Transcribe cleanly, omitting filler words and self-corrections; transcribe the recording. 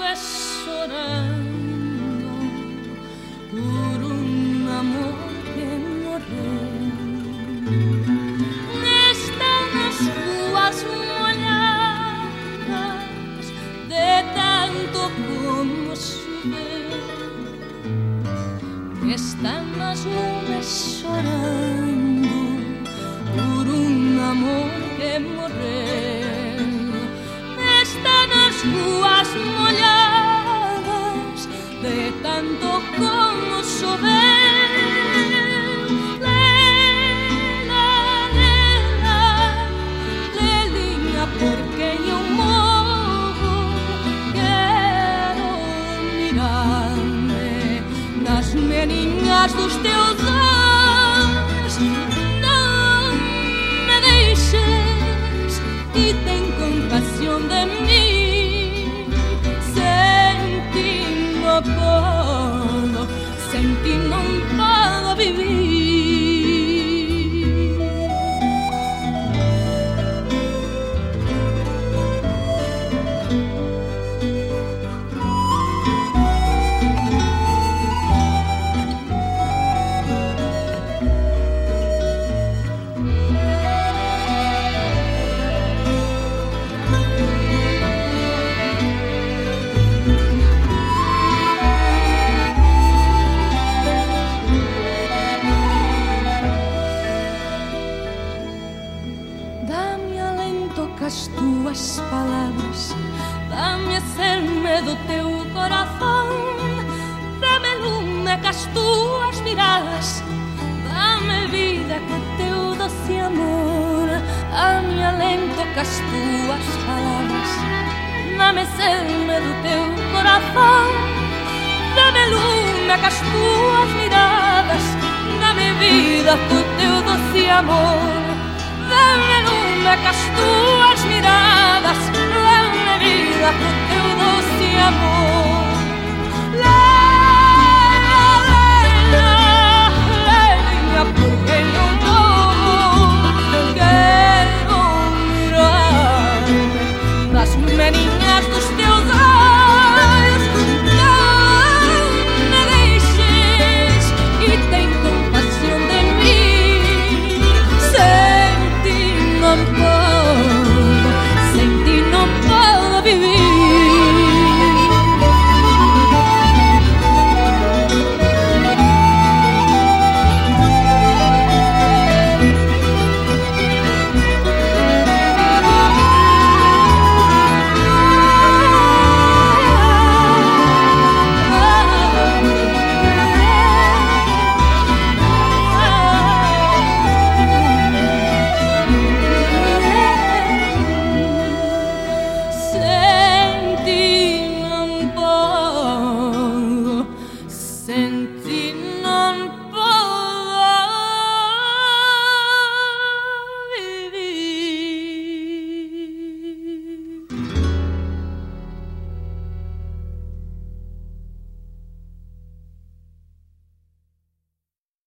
nubes sonando por un amor que morreu. Están as rúas molladas de tanto como chover. Están as nubes chorando por un amor que morreu. Están as rúas molladas de tanto como chover. Lela, lela, lelinha, porque eu morro. Quero mirar-me nas meninas dos teus olhos. Não me deixes e tem compaixão de mim. Sem ti não posso, sem ti não posso viver. As tuas palavras, dá-me ser-me do teu coração, dá-me lume com as tuas miradas, dá-me vida com o teu doce amor, dá-me alento com as tuas palavras, dá-me ser-me do teu coração, dá-me lume com as tuas miradas, dá-me vida com o teu doce amor. Dá-me lume com as tuas miradas, dá-me vida com o teu doce